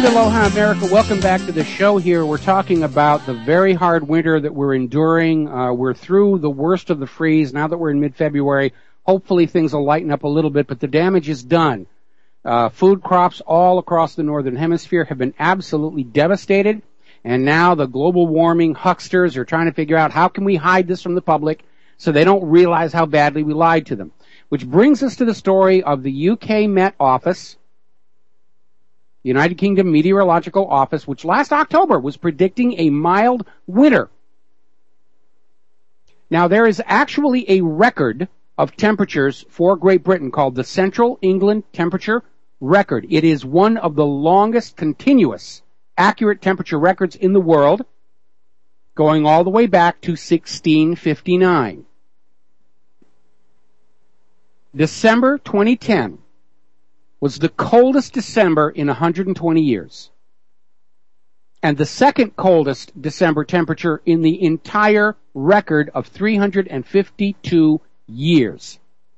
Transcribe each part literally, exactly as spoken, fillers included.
And aloha, America. Welcome back to the show here. We're talking about the very hard winter that we're enduring. Uh, we're through the worst of the freeze. Now that we're in mid-February, hopefully things will lighten up a little bit, but the damage is done. Uh, food crops all across the northern hemisphere have been absolutely devastated, and now the global warming hucksters are trying to figure out how can we hide this from the public so they don't realize how badly we lied to them. Which brings us to the story of the U K Met Office, United Kingdom Meteorological Office, which last October was predicting a mild winter. Now, there is actually a record of temperatures for Great Britain called the Central England Temperature Record. It is one of the longest continuous accurate temperature records in the world, going all the way back to sixteen fifty-nine. December twenty ten was the coldest December in one hundred twenty years, and the second coldest December temperature in the entire record of three hundred fifty-two years.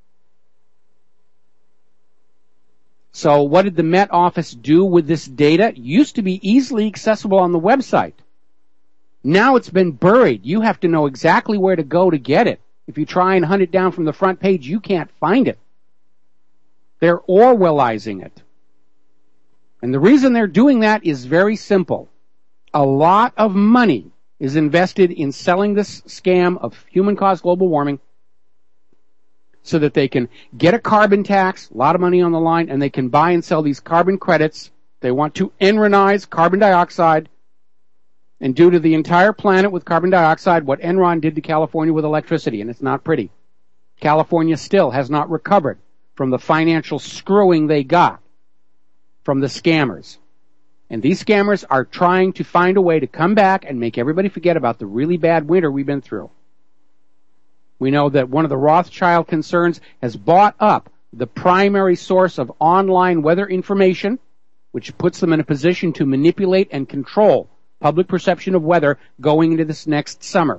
So what did the Met Office do with this data? It used to be easily accessible on the website. Now it's been buried. You have to know exactly where to go to get it. If you try and hunt it down from the front page, you can't find it. They're Orwellizing it. And the reason they're doing that is very simple. A lot of money is invested in selling this scam of human-caused global warming so that they can get a carbon tax, a lot of money on the line, and they can buy and sell these carbon credits. They want to Enronize carbon dioxide and do to the entire planet with carbon dioxide what Enron did to California with electricity, and it's not pretty. California still has not recovered from the financial screwing they got from the scammers. And these scammers are trying to find a way to come back and make everybody forget about the really bad winter we've been through. We know that one of the Rothschild concerns has bought up the primary source of online weather information, which puts them in a position to manipulate and control public perception of weather going into this next summer.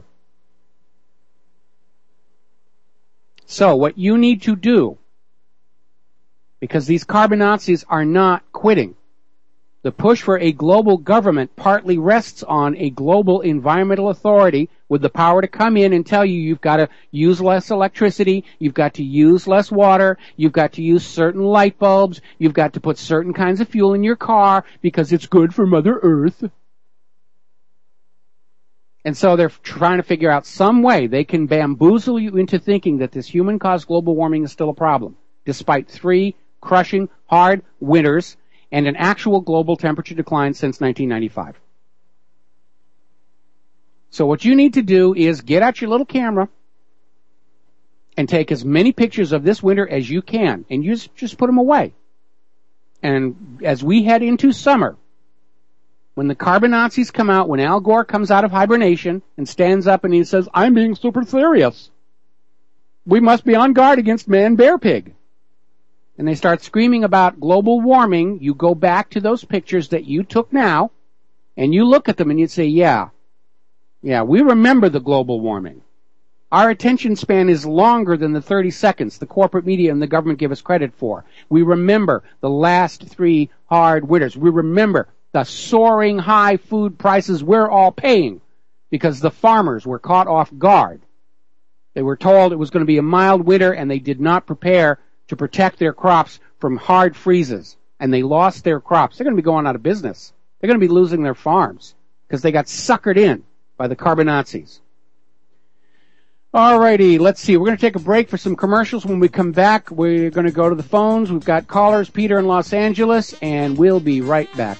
So what you need to do, because these carbon Nazis are not quitting, the push for a global government partly rests on a global environmental authority with the power to come in and tell you you've got to use less electricity, you've got to use less water, you've got to use certain light bulbs, you've got to put certain kinds of fuel in your car because it's good for Mother Earth. And so they're trying to figure out some way they can bamboozle you into thinking that this human-caused global warming is still a problem, despite three crushing, hard winters and an actual global temperature decline since nineteen ninety-five. So what you need to do is get out your little camera and take as many pictures of this winter as you can, and you just, just put them away. And as we head into summer, when the carbon Nazis come out, when Al Gore comes out of hibernation and stands up and he says, I'm being super serious. We must be on guard against man-bear-pig. And they start screaming about global warming, you go back to those pictures that you took now, and you look at them and you say, yeah, yeah, we remember the global warming. Our attention span is longer than the thirty seconds the corporate media and the government give us credit for. We remember the last three hard winters. We remember the soaring high food prices we're all paying because the farmers were caught off guard. They were told it was going to be a mild winter and they did not prepare to protect their crops from hard freezes, and they lost their crops. They're going to be going out of business. They're going to be losing their farms because they got suckered in by the carbon Nazis. All righty, let's see. We're going to take a break for some commercials. When we come back, we're going to go to the phones. We've got callers, Peter in Los Angeles, and we'll be right back.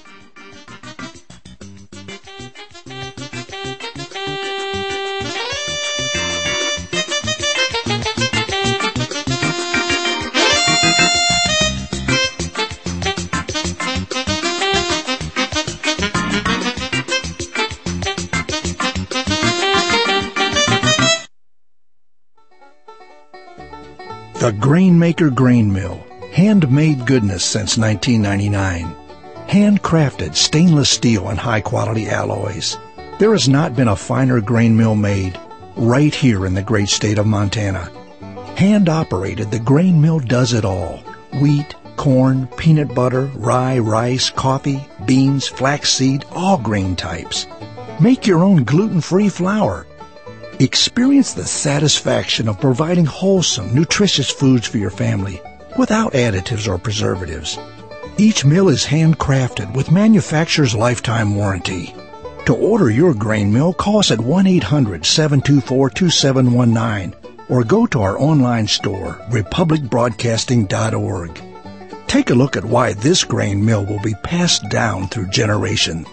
The Grainmaker Grain Mill, handmade goodness since nineteen ninety-nine. Handcrafted stainless steel and high-quality alloys. There has not been a finer grain mill made right here in the great state of Montana. Hand-operated, the grain mill does it all. Wheat, corn, peanut butter, rye, rice, coffee, beans, flaxseed, all grain types. Make your own gluten-free flour. Experience the satisfaction of providing wholesome, nutritious foods for your family without additives or preservatives. Each meal is handcrafted with manufacturer's lifetime warranty. To order your grain mill, call us at one eight hundred, seven two four, two seven one nine or go to our online store, republic broadcasting dot org. Take a look at why this grain mill will be passed down through generations.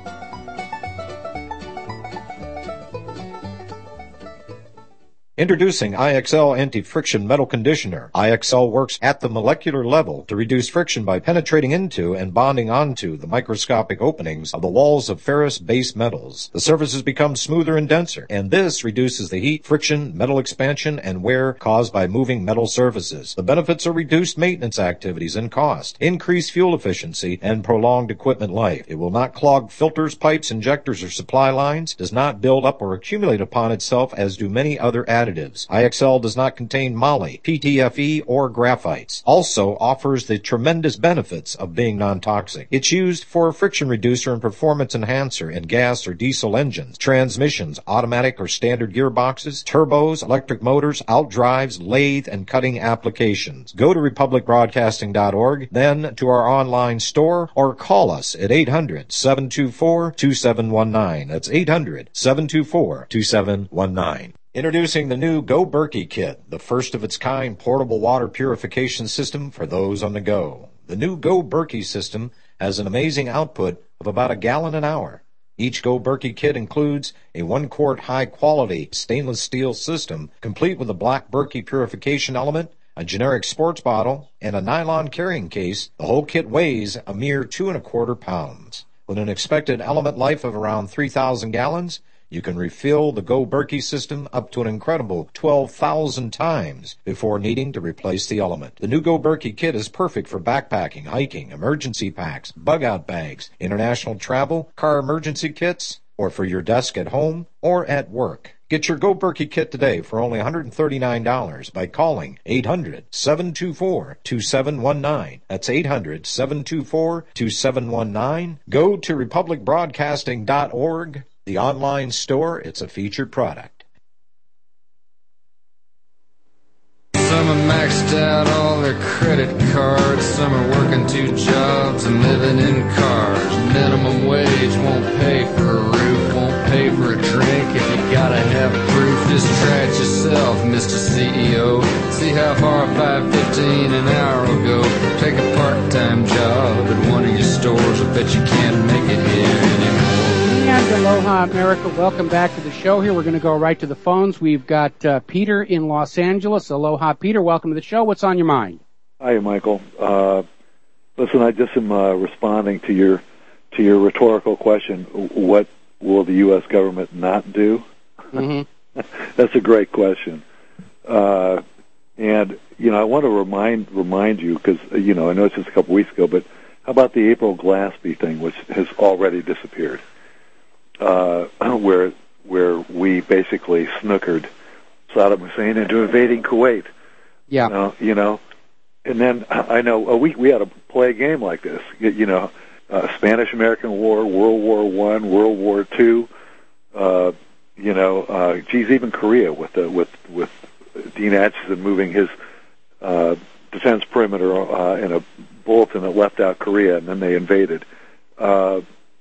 Introducing I X L Anti-Friction Metal Conditioner. I X L works at the molecular level to reduce friction by penetrating into and bonding onto the microscopic openings of the walls of ferrous-based metals. The surfaces become smoother and denser, and this reduces the heat, friction, metal expansion, and wear caused by moving metal surfaces. The benefits are reduced maintenance activities and cost, increased fuel efficiency, and prolonged equipment life. It will not clog filters, pipes, injectors, or supply lines, does not build up or accumulate upon itself as do many other additives. I X L does not contain moly, P T F E, or graphites. Also offers the tremendous benefits of being non-toxic. It's used for a friction reducer and performance enhancer in gas or diesel engines, transmissions, automatic or standard gearboxes, turbos, electric motors, outdrives, lathe, and cutting applications. Go to republic broadcasting dot org, then to our online store, or call us at eight hundred, seven two four, two seven one nine. That's eight hundred, seven two four, two seven one nine. Introducing the new Go Berkey Kit, the first of its kind portable water purification system for those on the go. The new Go Berkey system has an amazing output of about a gallon an hour. Each Go Berkey kit includes a one-quart high-quality stainless steel system, complete with a black Berkey purification element, a generic sports bottle, and a nylon carrying case. The whole kit weighs a mere two and a quarter pounds. With an expected element life of around three thousand gallons, you can refill the Go Berkey system up to an incredible twelve thousand times before needing to replace the element. The new Go Berkey kit is perfect for backpacking, hiking, emergency packs, bug-out bags, international travel, car emergency kits, or for your desk at home or at work. Get your Go Berkey kit today for only one hundred thirty-nine dollars by calling eight hundred, seven two four, two seven one nine. That's eight hundred, seven two four, two seven one nine. Go to republic broadcasting dot org. The online store, it's a featured product. Some are maxed out all their credit cards. Some are working two jobs and living in cars. Minimum wage won't pay for a roof, won't pay for a drink. If you gotta have proof, just try it yourself, Mister C E O. See how far five fifteen an hour will go. Take a part-time job at one of your stores. I bet you can't make it here anymore. And aloha, America. Welcome back to the show here. We're going to go right to the phones. We've got uh, Peter in Los Angeles. Aloha, Peter. Welcome to the show. What's on your mind? Hi, Michael. Uh, listen, I just am uh, responding to your to your rhetorical question. What will the U S government not do? Mm-hmm. That's a great question. Uh, and, you know, I want to remind remind you, because, you know, I know it's just a couple weeks ago, but how about the April Glaspie thing, which has already disappeared? Uh, where where we basically snookered Saddam Hussein into invading Kuwait. Yeah. You know, you know, and then I know a week we had to play a game like this. You know, uh, Spanish-American War, World War One, World War Two. Uh, you know, uh, geez, even Korea with the with with Dean Acheson moving his uh, defense perimeter uh, in a bulletin that left out Korea, and then they invaded. Uh,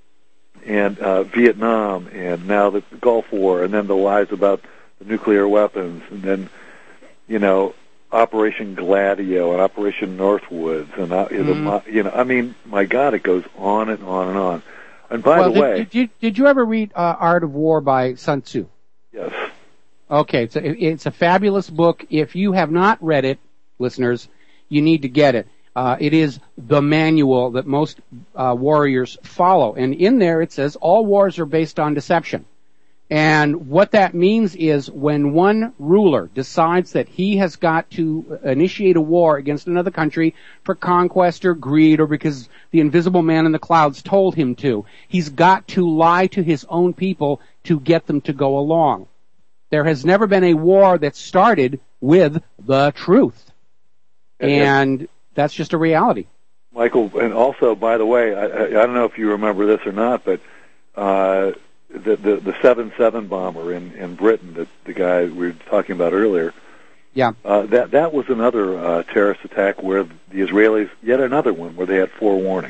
and uh, Vietnam, and now the Gulf War, and then the lies about the nuclear weapons, and then, you know, Operation Gladio and Operation Northwoods, and uh, mm. the, you know, I mean, my God, it goes on and on and on. And by well, the way, did, did you did you ever read uh, Art of War by Sun Tzu? Yes. Okay, it's a, it's a fabulous book. If you have not read it, listeners, you need to get it. Uh, it is the manual that most uh, warriors follow. And in there it says all wars are based on deception. And what that means is when one ruler decides that he has got to initiate a war against another country for conquest or greed or because the invisible man in the clouds told him to, he's got to lie to his own people to get them to go along. There has never been a war that started with the truth. And that's just a reality. Michael, and also, by the way, I, I don't know if you remember this or not, but uh, the the the seven seven bomber in in Britain, the the guy we were talking about earlier. Yeah. Uh, that that was another uh, terrorist attack where the Israelis, yet another one where they had forewarning.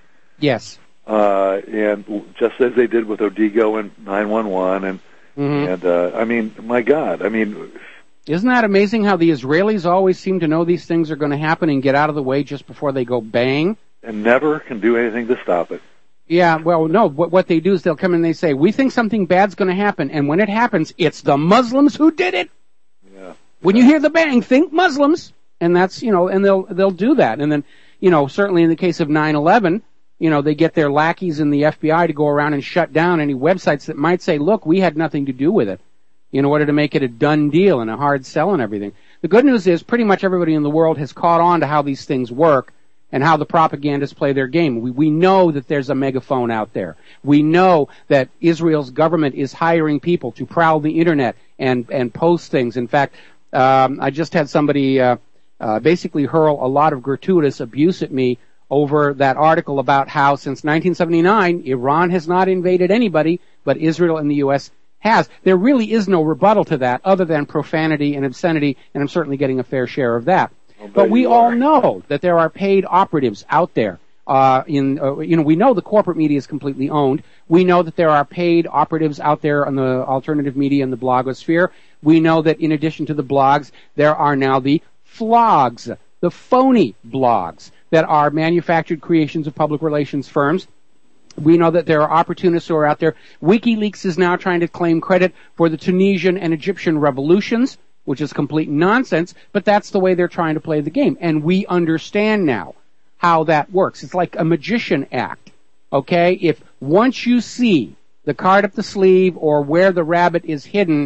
Yes. Uh, and just as they did with Odigo and nine one one, and mm-hmm. and uh, I mean, my God, I mean, isn't that amazing how the Israelis always seem to know these things are going to happen and get out of the way just before they go bang, and never can do anything to stop it. Yeah, well, no, what, what they do is they'll come in and they say, we think something bad's going to happen, and when it happens, it's the Muslims who did it. Yeah. When you hear the bang, think Muslims, and that's, you know, and they'll they'll do that. And then, you know, certainly in the case of nine eleven, you know, they get their lackeys in the F B I to go around and shut down any websites that might say, look, we had nothing to do with it, in order to make it a done deal and a hard sell and everything. The good news is pretty much everybody in the world has caught on to how these things work and how the propagandists play their game. We, we know that there's a megaphone out there. We know that Israel's government is hiring people to prowl the internet and, and post things. In fact, um, I just had somebody uh, uh, basically hurl a lot of gratuitous abuse at me over that article about how since nineteen seventy-nine, Iran has not invaded anybody, but Israel and the U S has. There really is no rebuttal to that other than profanity and obscenity, and I'm certainly getting a fair share of that. But we all know that there are paid operatives out there. Uh, in uh, you know, we know the corporate media is completely owned. We know that there are paid operatives out there on the alternative media and the blogosphere. We know that in addition to the blogs, there are now the flogs, the phony blogs that are manufactured creations of public relations firms. We know that there are opportunists who are out there. WikiLeaks is now trying to claim credit for the Tunisian and Egyptian revolutions, which is complete nonsense, but that's the way they're trying to play the game. And we understand now how that works. It's like a magician act, okay? If once you see the card up the sleeve or where the rabbit is hidden,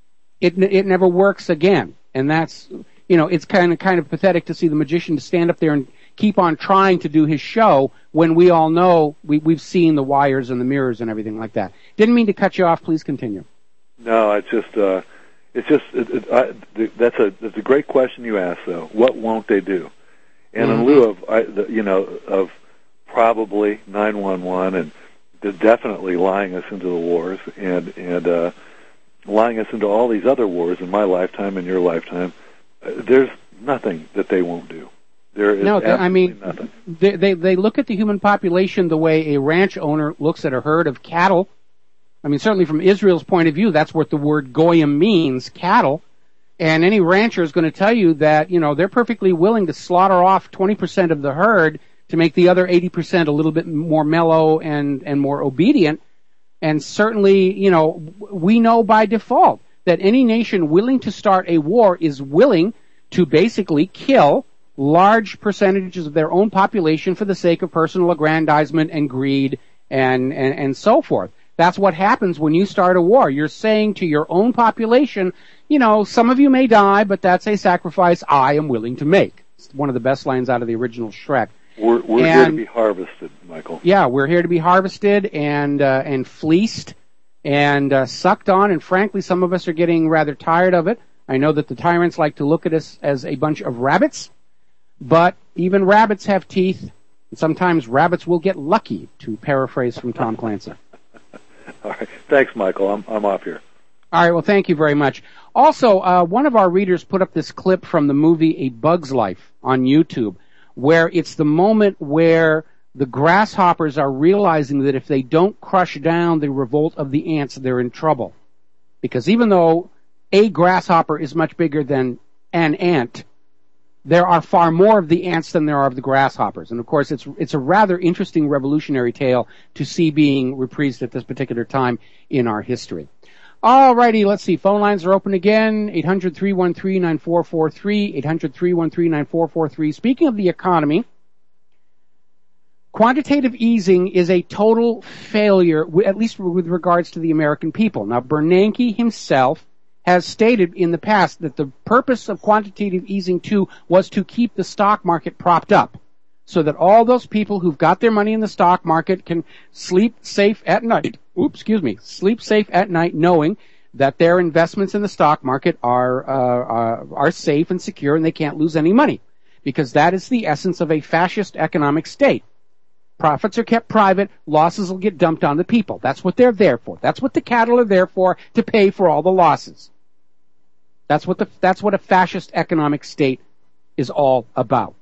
it it never works again. And that's, you know, it's kind of kind of pathetic to see the magician stand up there and keep on trying to do his show when we all know we, we've seen the wires and the mirrors and everything like that. Didn't mean to cut you off. Please continue. No, it's just, uh, it's just, it, it, I, that's a that's a great question you asked, though. What won't they do? And mm-hmm. in lieu of, I, the, you know, of probably nine one one and they're definitely lying us into the wars and and uh, lying us into all these other wars in my lifetime and your lifetime, uh, there's nothing that they won't do. There is no, I mean, nothing. They, they they look at the human population the way a ranch owner looks at a herd of cattle. I mean, certainly from Israel's point of view, that's what the word goyim means, cattle. And any rancher is going to tell you that, you know, they're perfectly willing to slaughter off twenty percent of the herd to make the other eighty percent a little bit more mellow and, and more obedient. And certainly, you know, we know by default that any nation willing to start a war is willing to basically kill large percentages of their own population for the sake of personal aggrandizement and greed and, and, and so forth. That's what happens when you start a war. You're saying to your own population, you know, some of you may die, but that's a sacrifice I am willing to make. It's one of the best lines out of the original Shrek. We're, we're and, here to be harvested, Michael. Yeah, we're here to be harvested and uh, and fleeced and uh, sucked on, and frankly, some of us are getting rather tired of it. I know that the tyrants like to look at us as a bunch of rabbits, but even rabbits have teeth, and sometimes rabbits will get lucky, to paraphrase from Tom Clancy. All right. Thanks, Michael. I'm I'm off here. All right. Well, thank you very much. Also, uh, one of our readers put up this clip from the movie A Bug's Life on YouTube, where it's the moment where the grasshoppers are realizing that if they don't crush down the revolt of the ants, they're in trouble. Because even though a grasshopper is much bigger than an ant, there are far more of the ants than there are of the grasshoppers. And of course, it's it's a rather interesting revolutionary tale to see being reprised at this particular time in our history. All righty, let's see. Phone lines are open again. eight hundred, three one three, nine four four three, eight hundred, three one three, nine four four three. Speaking of the economy, quantitative easing is a total failure, at least with regards to the American people. Now, Bernanke himself has stated in the past that the purpose of quantitative easing two was to keep the stock market propped up so that all those people who've got their money in the stock market can sleep safe at night. Oops, excuse me. Sleep safe at night knowing that their investments in the stock market are, uh, are, are safe and secure and they can't lose any money. because that is the essence of a fascist economic state. Profits are kept private, losses will get dumped on the people. That's what they're there for. That's what the cattle are there for, to pay for all the losses. That's what the, that's what a fascist economic state is all about.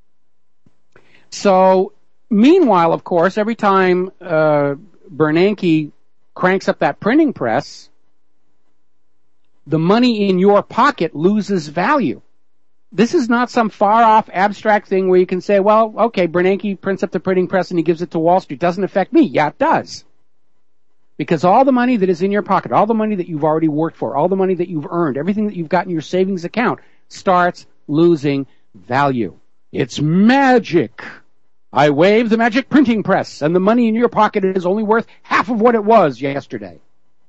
So, meanwhile, of course, every time uh, Bernanke cranks up that printing press, the money in your pocket loses value. This is not some far-off abstract thing where you can say, well, okay, Bernanke prints up the printing press and he gives it to Wall Street. Doesn't affect me. Yeah, it does. Because all the money that is in your pocket, all the money that you've already worked for, all the money that you've earned, everything that you've got in your savings account starts losing value. It's magic. I wave the magic printing press, and the money in your pocket is only worth half of what it was yesterday.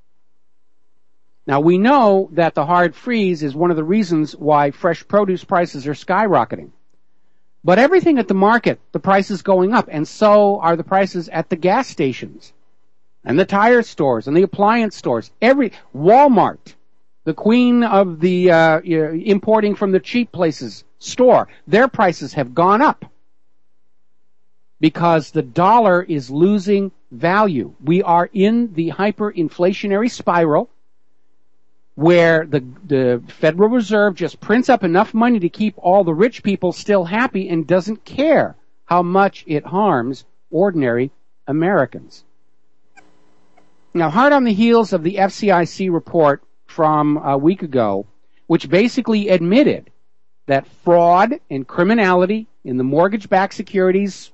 Now, we know that the hard freeze is one of the reasons why fresh produce prices are skyrocketing. But everything at the market, the price is going up, and so are the prices at the gas stations, and the tire stores, and the appliance stores. Every Walmart, the queen of the uh, importing from the cheap places store, their prices have gone up because the dollar is losing value. We are in the hyperinflationary spiral where the, the Federal Reserve just prints up enough money to keep all the rich people still happy and doesn't care how much it harms ordinary Americans. Now, hard on the heels of the F C I C report from a week ago, which basically admitted that fraud and criminality in the mortgage-backed securities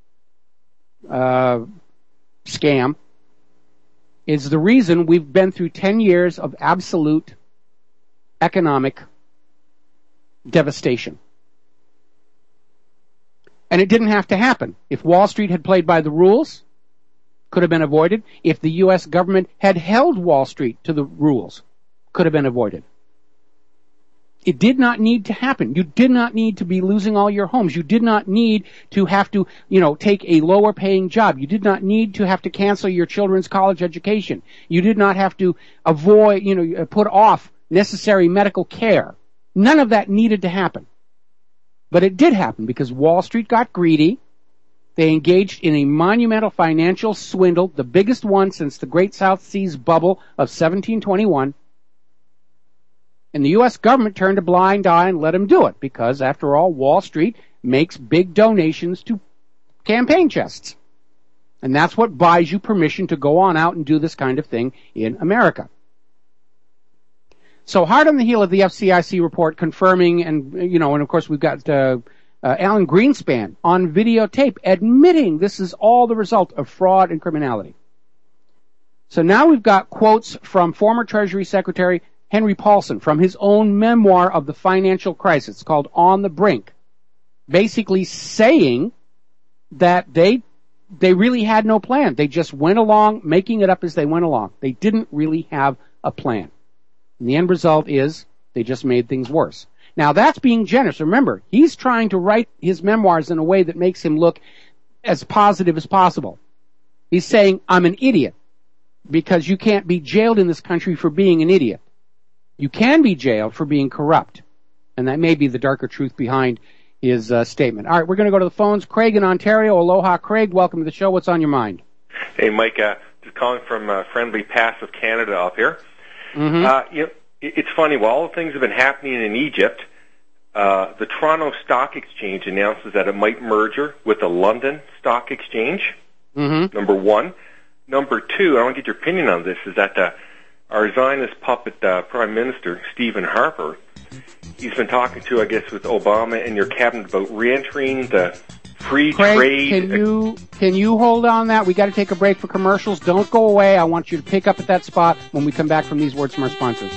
uh, scam is the reason we've been through ten years of absolute economic devastation. And it didn't have to happen. If Wall Street had played by the rules, could have been avoided. If the U S government had held Wall Street to the rules, could have been avoided. It did not need to happen. You did not need to be losing all your homes. You did not need to have to, you know, take a lower paying job. You did not need to have to cancel your children's college education. You did not have to avoid, you know, put off necessary medical care. None of that needed to happen. But it did happen because Wall Street got greedy. They engaged in a monumental financial swindle, the biggest one since the Great South Seas bubble of seventeen twenty-one. And the U S government turned a blind eye and let them do it because, after all, Wall Street makes big donations to campaign chests. And that's what buys you permission to go on out and do this kind of thing in America. So hard on the heel of the F C I C report confirming, and, you know, and of course we've got uh, uh, Alan Greenspan on videotape admitting this is all the result of fraud and criminality. So now we've got quotes from former Treasury Secretary Henry Paulson from his own memoir of the financial crisis called On the Brink, basically saying that they they really had no plan. They just went along, making it up as they went along. They didn't really have a plan. And the end result is they just made things worse. Now, that's being generous. Remember, he's trying to write his memoirs in a way that makes him look as positive as possible. He's saying, I'm an idiot, because you can't be jailed in this country for being an idiot. You can be jailed for being corrupt. And that may be the darker truth behind his uh, statement. All right, we're going to go to the phones. Craig in Ontario. Aloha, Craig. Welcome to the show. What's on your mind? Hey, Mike. Uh, just calling from uh, friendly passive Canada up here. Mm-hmm. Uh, you know, it's funny. While all the things have been happening in Egypt, uh, the Toronto Stock Exchange announces that it might merger with the London Stock Exchange. Mm-hmm. Number one. Number two, I want to get your opinion on this, is that uh, our Zionist puppet uh, Prime Minister, Stephen Harper, he's been talking to, I guess, with Obama and your cabinet about reentering the free Craig, trade. Can you, can you hold on that? We got to take a break for commercials. Don't go away. I want you to pick up at that spot when we come back from these words from our sponsors.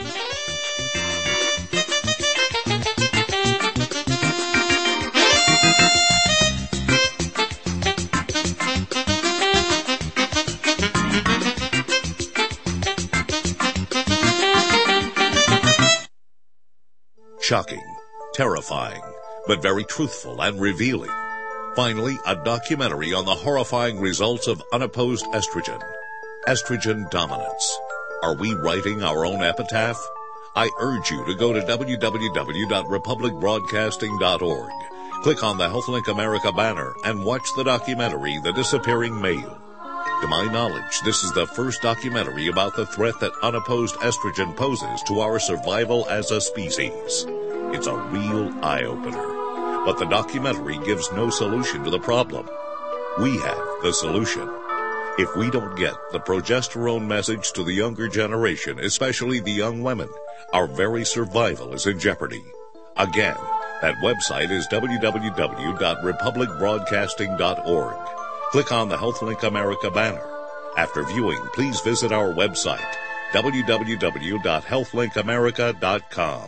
Shocking, terrifying, but very truthful and revealing. Finally, a documentary on the horrifying results of unopposed estrogen. Estrogen dominance. Are we writing our own epitaph? I urge you to go to w w w dot republic broadcasting dot org Click on the HealthLink America banner and watch the documentary, The Disappearing Male. To my knowledge, this is the first documentary about the threat that unopposed estrogen poses to our survival as a species. It's a real eye-opener. But the documentary gives no solution to the problem. We have the solution. If we don't get the progesterone message to the younger generation, especially the young women, our very survival is in jeopardy. Again, that website is w w w dot republic broadcasting dot org. Click on the HealthLink America banner. After viewing, please visit our website, w w w dot health link america dot com.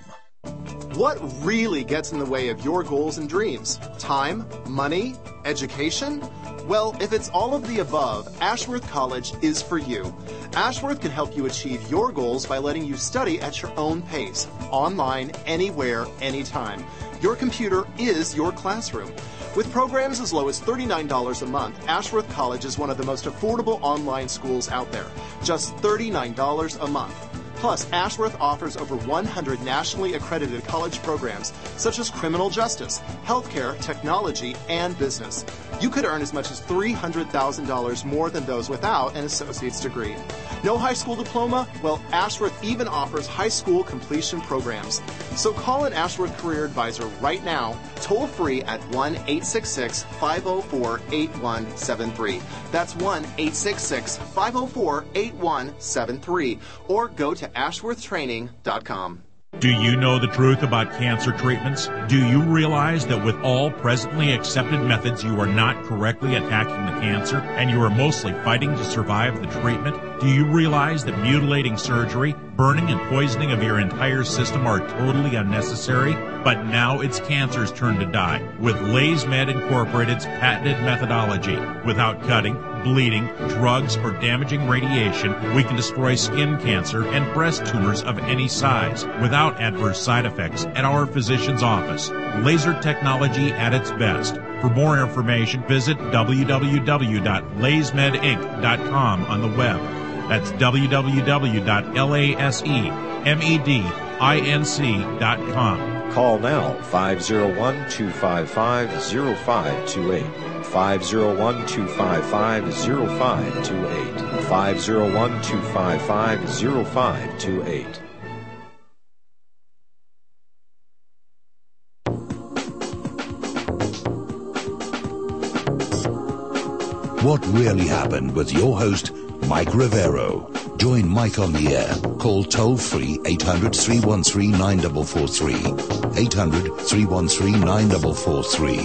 What really gets in the way of your goals and dreams? Time? Money? Education? Well, if it's all of the above, Ashworth College is for you. Ashworth can help you achieve your goals by letting you study at your own pace, online, anywhere, anytime. Your computer is your classroom. With programs as low as thirty-nine dollars a month, Ashworth College is one of the most affordable online schools out there. Just thirty-nine dollars a month. Plus, Ashworth offers over one hundred nationally accredited college programs, such as criminal justice, healthcare, technology, and business. You could earn as much as three hundred thousand dollars more than those without an associate's degree. No high school diploma? Well, Ashworth even offers high school completion programs. So call an Ashworth Career Advisor right now, toll free at one eight six six, five oh four, eight one seven three. That's one eight six six, five oh four, eight one seven three. Or go to ashworth training dot com. Do you know the truth about cancer treatments? Do you realize that with all presently accepted methods, you are not correctly attacking the cancer and you are mostly fighting to survive the treatment? Do you realize that mutilating surgery, burning and poisoning of your entire system are totally unnecessary? But now it's cancer's turn to die with LaysMed Incorporated's patented methodology. Without cutting, bleeding, drugs, or damaging radiation, we can destroy skin cancer and breast tumors of any size without adverse side effects at our physician's office. Laser technology at its best. For more information, visit w w w dot lays med inc dot com on the web. That's w w w dot lasemedinc dot com. Call now, five oh one, two five five, oh five two eight. five oh one, two five five, oh five two eight. five oh one, two five five, oh five two eight. What Really Happened with your host, Mike Rivero. Join Mike on the air. Call toll-free eight hundred, three one three, nine four four three. eight hundred, three one three, nine four four three.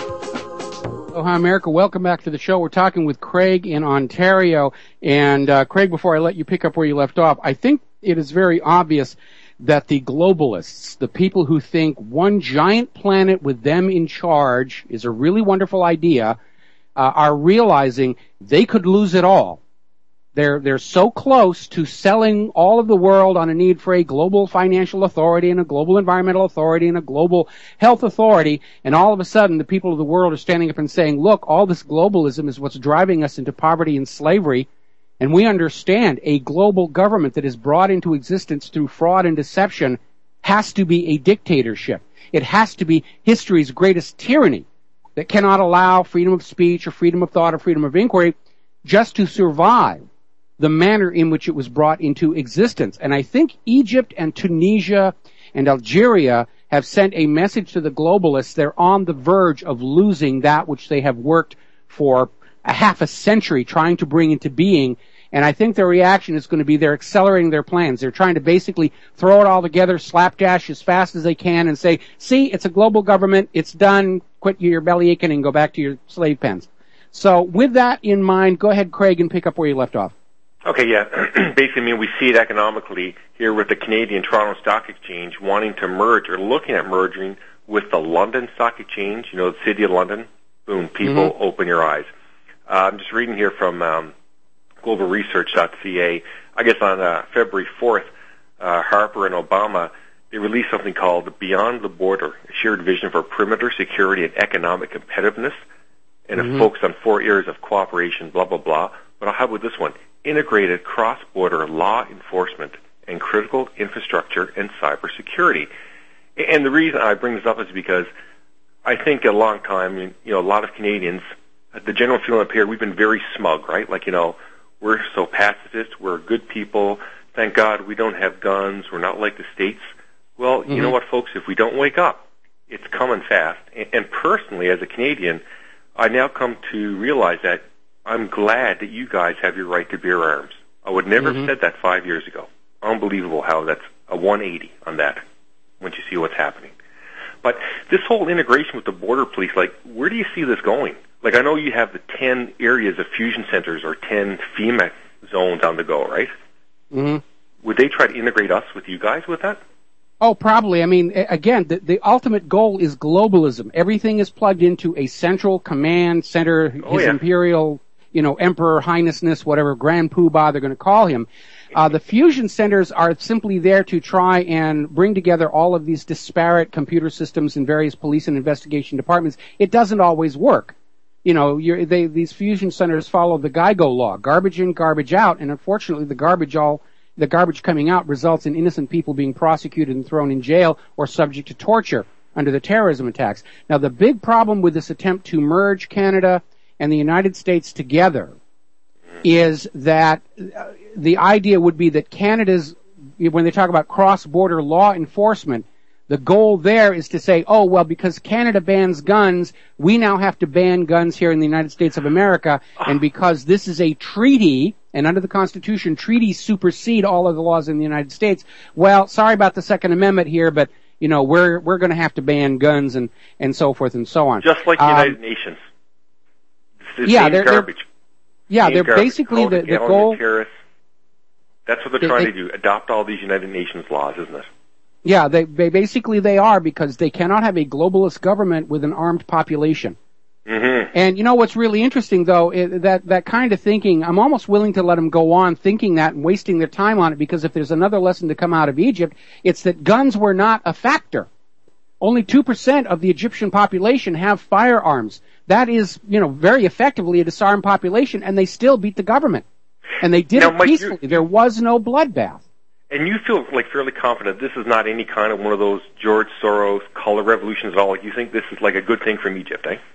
Oh, hi, America. Welcome back to the show. We're talking with Craig in Ontario. And, uh, Craig, before I let you pick up where you left off, I think it is very obvious that the globalists, the people who think one giant planet with them in charge is a really wonderful idea, uh, are realizing they could lose it all. They're, they're so close to selling all of the world on a need for a global financial authority and a global environmental authority and a global health authority, and all of a sudden the people of the world are standing up and saying, look, all this globalism is what's driving us into poverty and slavery, and we understand a global government that is brought into existence through fraud and deception has to be a dictatorship. It has to be history's greatest tyranny that cannot allow freedom of speech or freedom of thought or freedom of inquiry just to survive the manner in which it was brought into existence. And I think Egypt and Tunisia and Algeria have sent a message to the globalists. They're on the verge of losing that which they have worked for a half a century trying to bring into being. And I think their reaction is going to be they're accelerating their plans. They're trying to basically throw it all together, slapdash as fast as they can and say, see, it's a global government. It's done. Quit your belly aching and go back to your slave pens. So with that in mind, go ahead, Craig, and pick up where you left off. Okay, yeah. Basically, I mean, we see it economically here with the Canadian Toronto Stock Exchange wanting to merge or looking at merging with the London Stock Exchange, you know, the City of London. Boom, people, mm-hmm. Open your eyes. Uh, I'm just reading here from um, global research dot c a. I guess on uh, February fourth, uh, Harper and Obama, they released something called Beyond the Border, a shared vision for perimeter security and economic competitiveness, and mm-hmm. a focus on four areas of cooperation, blah, blah, blah. But how about this one? Integrated cross-border law enforcement and critical infrastructure and cybersecurity. And the reason I bring this up is because I think a long time, you know, a lot of Canadians, the general feeling up here, we've been very smug, right? Like, you know, we're so pacifist, we're good people. Thank God we don't have guns. We're not like the States. Well, mm-hmm. you know what, folks? If we don't wake up, it's coming fast. And, and personally, as a Canadian, I now come to realize that I'm glad that you guys have your right to bear arms. I would never mm-hmm. have said that five years ago. Unbelievable how that's a one eighty on that once you see what's happening. But this whole integration with the border police, like, where do you see this going? Like, I know you have the ten areas of fusion centers or ten FEMA zones on the go, right? Mm-hmm. Would they try to integrate us with you guys with that? Oh, probably. I mean, again, the, the ultimate goal is globalism. Everything is plugged into a central command center, oh, his yeah. imperial, you know, emperor, highnessness, whatever, grand poobah they're going to call him. Uh, the fusion centers are simply there to try and bring together all of these disparate computer systems in various police and investigation departments. It doesn't always work. You know, you're, they, these fusion centers follow the GIGO law, garbage in, garbage out, and unfortunately the garbage all, the garbage coming out results in innocent people being prosecuted and thrown in jail or subject to torture under the terrorism attacks. Now, the big problem with this attempt to merge Canada and the United States together is that uh, the idea would be that Canada's, when they talk about cross-border law enforcement, the goal there is to say, oh, well, because Canada bans guns, we now have to ban guns here in the United States of America, and because this is a treaty, and under the Constitution, treaties supersede all of the laws in the United States, well, sorry about the Second Amendment here, but, you know, we're we're going to have to ban guns and, and so forth and so on. Just like the um, United Nations. It's the yeah, same they're, garbage. They're, yeah, same they're garbage. basically Call the, it the goal... Terrorists. That's what they're they, trying they, to do, adopt all these United Nations laws, isn't it? Yeah, they, they basically they are, because they cannot have a globalist government with an armed population. Mm-hmm. And you know what's really interesting, though, is that that kind of thinking, I'm almost willing to let them go on thinking that and wasting their time on it, because if there's another lesson to come out of Egypt, it's that guns were not a factor. Only two percent of the Egyptian population have firearms. That is, you know, very effectively a disarmed population, and they still beat the government. And they did now, it Mike, peacefully. There was no bloodbath. And you feel like fairly confident this is not any kind of one of those George Soros color revolutions at all. You think this is like a good thing from Egypt, eh?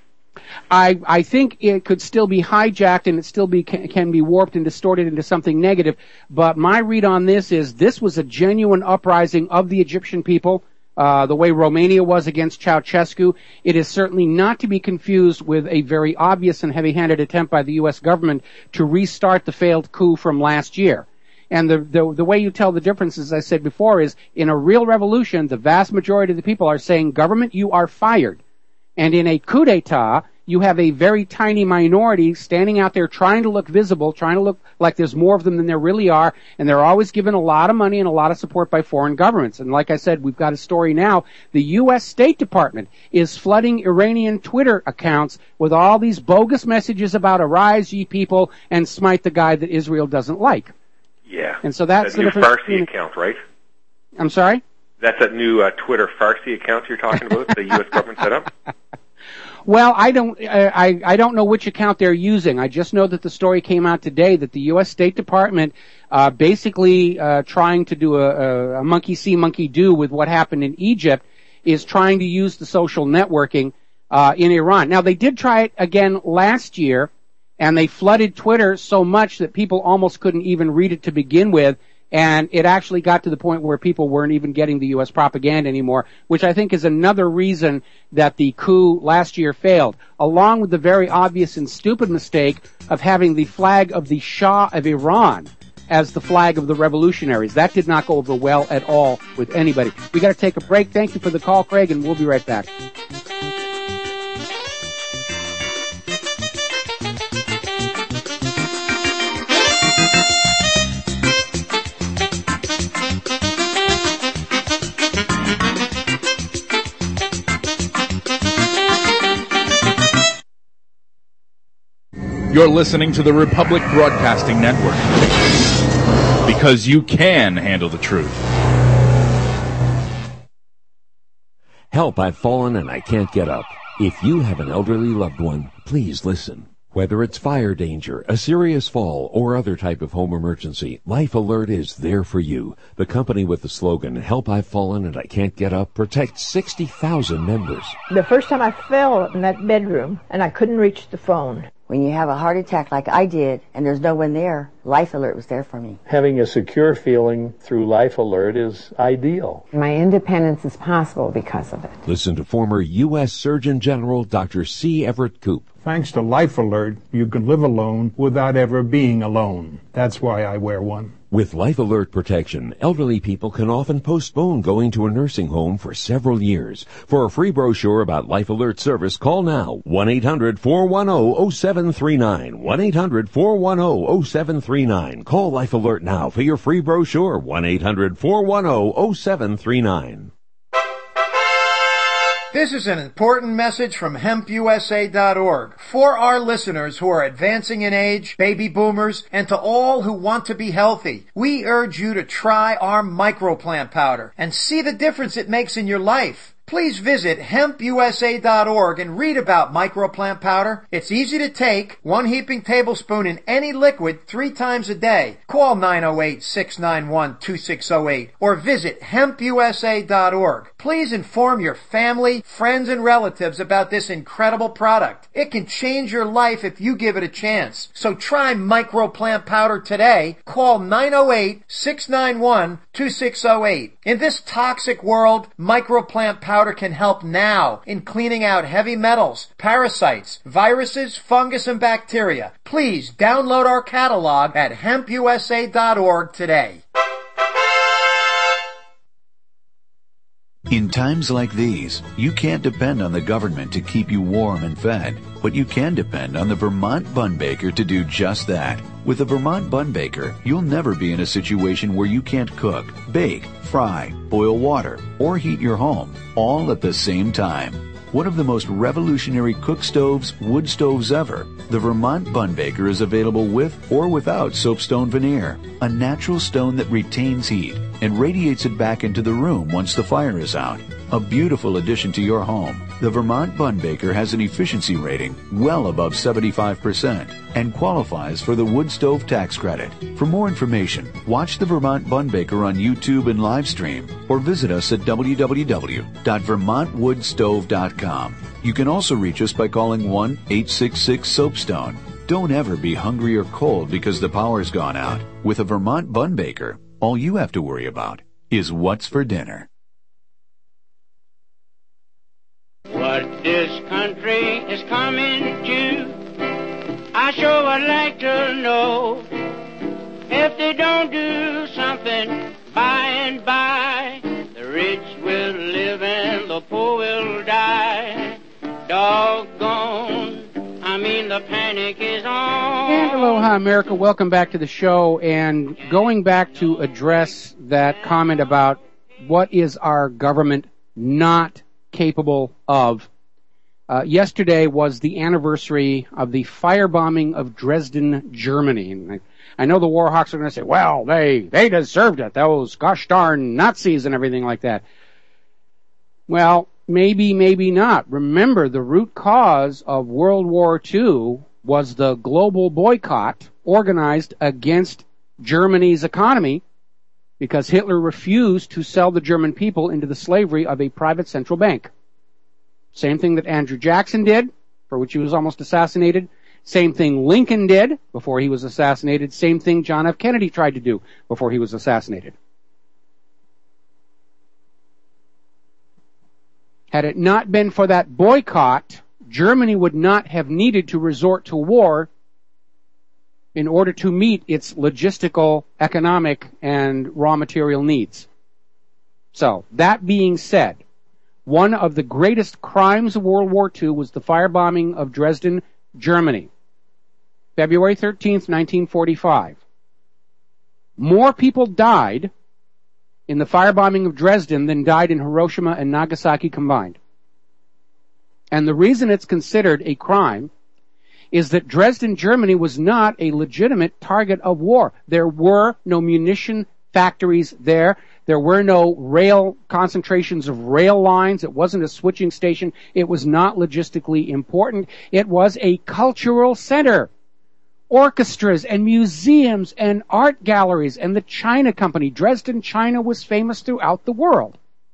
I, I think it could still be hijacked and it still be can, can be warped and distorted into something negative. But my read on this is this was a genuine uprising of the Egyptian people, uh, the way Romania was against Ceausescu. It is certainly not to be confused with a very obvious and heavy-handed attempt by the U S government to restart the failed coup from last year. And the, the the way you tell the difference, as I said before, is in a real revolution, the vast majority of the people are saying, government, you are fired. And in a coup d'etat, you have a very tiny minority standing out there trying to look visible, trying to look like there's more of them than there really are, and they're always given a lot of money and a lot of support by foreign governments. And like I said, we've got a story now. The U S State Department is flooding Iranian Twitter accounts with all these bogus messages about arise ye people and smite the guy that Israel doesn't like. Yeah. And so that's that the new difference Farsi between... account, right? I'm sorry? That's that new uh, Twitter Farsi account you're talking about, the U S government set up? Well, I don't, I, I don't know which account they're using. I just know that the story came out today that the U S State Department, uh, basically, uh, trying to do a, a monkey see, monkey do with what happened in Egypt, is trying to use the social networking, uh, in Iran. Now, they did try it again last year, and they flooded Twitter so much that people almost couldn't even read it to begin with, and it actually got to the point where people weren't even getting the U S propaganda anymore, which I think is another reason that the coup last year failed, along with the very obvious and stupid mistake of having the flag of the Shah of Iran as the flag of the revolutionaries. That did not go over well at all with anybody. We got to take a break. Thank you for the call, Craig, and we'll be right back. You're listening to the Republic Broadcasting Network, because you can handle the truth. Help, I've fallen and I can't get up. If you have an elderly loved one, please listen. Whether it's fire danger, a serious fall, or other type of home emergency, Life Alert is there for you. The company with the slogan, Help I've Fallen and I Can't Get Up, protects sixty thousand members. The first time I fell in that bedroom and I couldn't reach the phone. When you have a heart attack like I did and there's no one there, Life Alert was there for me. Having a secure feeling through Life Alert is ideal. My independence is possible because of it. Listen to former U S Surgeon General Doctor C. Everett Koop. Thanks to Life Alert, you can live alone without ever being alone. That's why I wear one. With Life Alert protection, elderly people can often postpone going to a nursing home for several years. For a free brochure about Life Alert service, call now one eight hundred four one zero zero seven three nine. one eight hundred four one zero zero seven three nine. Call Life Alert now for your free brochure. one eight hundred four one zero zero seven three nine. This is an important message from hemp u s a dot org for our listeners who are advancing in age, baby boomers, and to all who want to be healthy. We urge you to try our microplant powder and see the difference it makes in your life. Please visit hemp u s a dot org and read about microplant powder. It's easy to take, one heaping tablespoon in any liquid three times a day. Call nine oh eight, six nine one, two six oh eight or visit hemp u s a dot org. Please inform your family, friends, and relatives about this incredible product. It can change your life if you give it a chance. So try microplant powder today. Call nine oh eight, six nine one, two six oh eight. In this toxic world, microplant powder can help now in cleaning out heavy metals, parasites, viruses, fungus, and bacteria. Please download our catalog at hemp u s a dot org today. In times like these, you can't depend on the government to keep you warm and fed, but you can depend on the Vermont Bun Baker to do just that. With the Vermont Bun Baker, you'll never be in a situation where you can't cook, bake, fry, boil water, or heat your home, all at the same time. One of the most revolutionary cook stoves, wood stoves ever, the Vermont Bun Baker is available with or without soapstone veneer, a natural stone that retains heat and radiates it back into the room once the fire is out. A beautiful addition to your home. The Vermont Bun Baker has an efficiency rating well above seventy-five percent and qualifies for the wood stove tax credit. For more information, watch the Vermont Bun Baker on YouTube and live stream or visit us at w w w dot vermont wood stove dot com. You can also reach us by calling one eight six six soapstone. Don't ever be hungry or cold because the power's gone out. With a Vermont Bun Baker, all you have to worry about is what's for dinner. What this country is coming to, I sure would like to know. If they don't do something by and by, the rich will live and the poor will die. Doggone, I mean the panic is on. And aloha, America. Welcome back to the show. And going back to address that comment about what is our government not capable of. Uh, yesterday was the anniversary of the firebombing of Dresden, Germany. And I, I know the war hawks are going to say, well, they, they deserved it, those gosh darn Nazis and everything like that. Well, maybe, maybe not. Remember, the root cause of World War Two was the global boycott organized against Germany's economy because Hitler refused to sell the German people into the slavery of a private central bank. Same thing that Andrew Jackson did, for which he was almost assassinated. Same thing Lincoln did before he was assassinated. Same thing John F. Kennedy tried to do before he was assassinated. Had it not been for that boycott, Germany would not have needed to resort to war in order to meet its logistical, economic, and raw material needs. So, that being said, one of the greatest crimes of World War Two was the firebombing of Dresden, Germany. February thirteenth, nineteen forty-five. More people died in the firebombing of Dresden than died in Hiroshima and Nagasaki combined. And the reason it's considered a crime is that Dresden, Germany was not a legitimate target of war. There were no munition factories there. There were no rail concentrations of rail lines. It wasn't a switching station. It was not logistically important. It was a cultural center. Orchestras and museums and art galleries and the China Company. Dresden, China was famous throughout the world.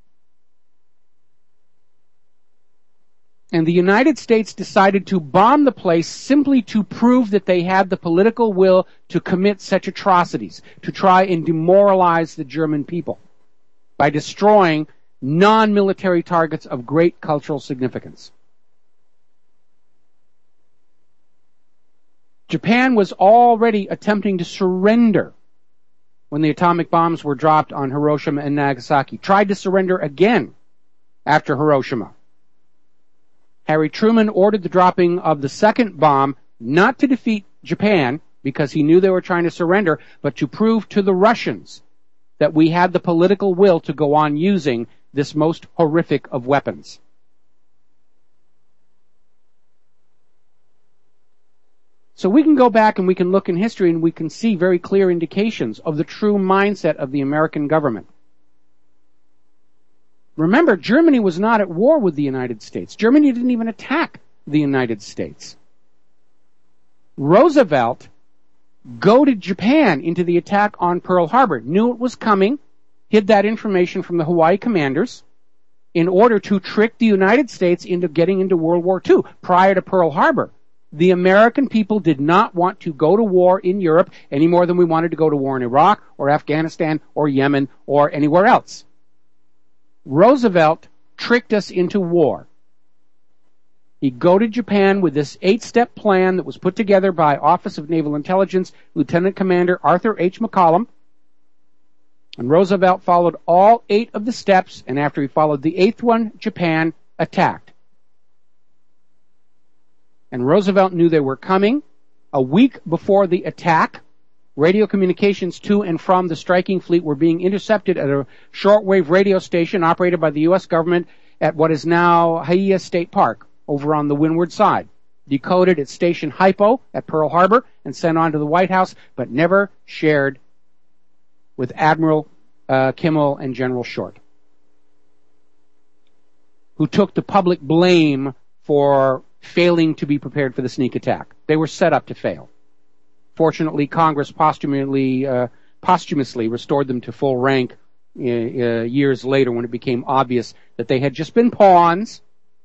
And the United States decided to bomb the place simply to prove that they had the political will to commit such atrocities, to try and demoralize the German people by destroying non-military targets of great cultural significance. Japan was already attempting to surrender when the atomic bombs were dropped on Hiroshima and Nagasaki, tried to surrender again after Hiroshima. Harry Truman ordered the dropping of the second bomb not to defeat Japan, because he knew they were trying to surrender, but to prove to the Russians that we had the political will to go on using this most horrific of weapons. So we can go back and we can look in history and we can see very clear indications of the true mindset of the American government. Remember, Germany was not at war with the United States. Germany didn't even attack the United States. Roosevelt goaded Japan into the attack on Pearl Harbor, knew it was coming, hid that information from the Hawaii commanders in order to trick the United States into getting into World War Two. Prior to Pearl Harbor, the American people did not want to go to war in Europe any more than we wanted to go to war in Iraq or Afghanistan or Yemen or anywhere else. Roosevelt tricked us into war. He goaded Japan with this eight-step plan that was put together by Office of Naval Intelligence Lieutenant Commander Arthur H. McCollum. And Roosevelt followed all eight of the steps, and after he followed the eighth one, Japan attacked. And Roosevelt knew they were coming. A week before the attack, radio communications to and from the striking fleet were being intercepted at a shortwave radio station operated by the U S government at what is now Hialeah State Park, over on the windward side. Decoded at Station Hypo at Pearl Harbor and sent on to the White House, but never shared with Admiral uh, Kimmel and General Short, who took the public blame for failing to be prepared for the sneak attack. They were set up to fail. Fortunately, Congress posthumously, uh, posthumously restored them to full rank uh, uh, years later when it became obvious that they had just been pawns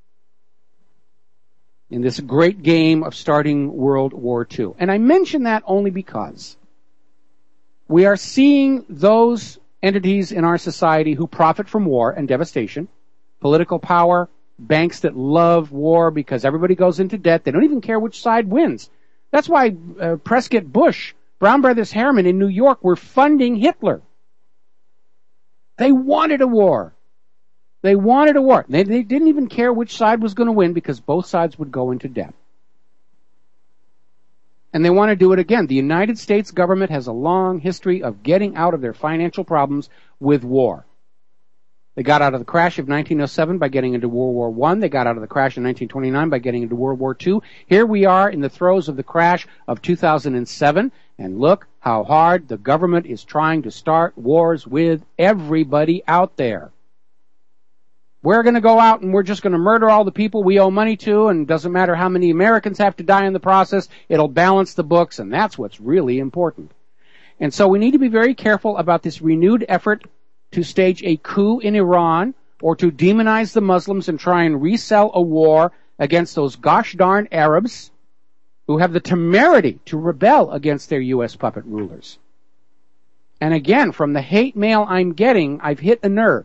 in this great game of starting World War Two. And I mention that only because we are seeing those entities in our society who profit from war and devastation, political power, banks that love war because everybody goes into debt. They don't even care which side wins. That's why uh, Prescott Bush, Brown Brothers Harriman in New York were funding Hitler. They wanted a war. They wanted a war. They, they didn't even care which side was going to win because both sides would go into debt. And they want to do it again. The United States government has a long history of getting out of their financial problems with war. They got out of the crash of nineteen oh seven by getting into World War One. They got out of the crash in nineteen twenty-nine by getting into World War Two. Here we are in the throes of the crash of two thousand seven, and look how hard the government is trying to start wars with everybody out there. We're going to go out and we're just going to murder all the people we owe money to, and it doesn't matter how many Americans have to die in the process. It'll balance the books, and that's what's really important. And so we need to be very careful about this renewed effort to stage a coup in Iran or to demonize the Muslims and try and resell a war against those gosh darn Arabs who have the temerity to rebel against their U S puppet rulers. And again, from the hate mail I'm getting, I've hit a nerve.